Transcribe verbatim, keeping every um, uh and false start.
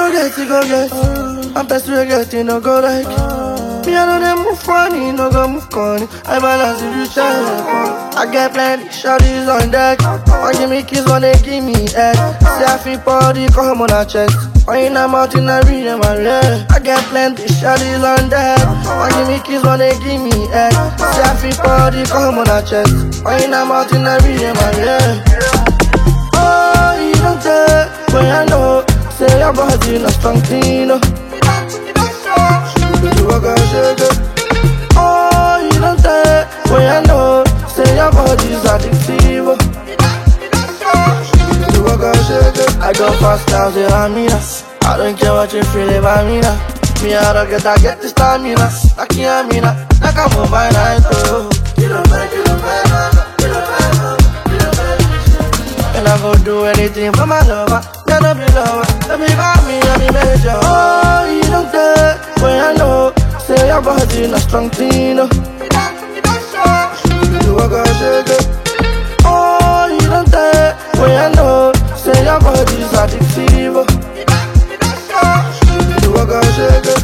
go get it, go get. I'm best we get it, no go like. Me I know them move funny, no go move corny. I balance if you try. I get plenty shawties on deck. I give me kiss when they give me head. See I feel body come on a chest. When I'm out in the read my leg. I get plenty shawties on deck. I give me kiss when they give me head. See I feel body come on a chest. When I'm out in the read my leg. Oh, you don't tell when I know. Say your body not strong clean. You walk and shake it. Oh, you don't tell when I know. Say your body's addictive. You walk and shake it. I go fast as a Amina. I don't care what you feel about me now. Me I don't get, I get the stamina. Like you Amina, like I'm on my night. Oh, you don't make, you don't make, you don't make, you don't make. And I go do anything for my lover. Let her be lover, let me buy me, let me major. Oh, you don't tell when I know. Say your body not strong clean. You walk and shake it. Oh, you don't tell when I know. Say your body's addictive. You walk and shake it.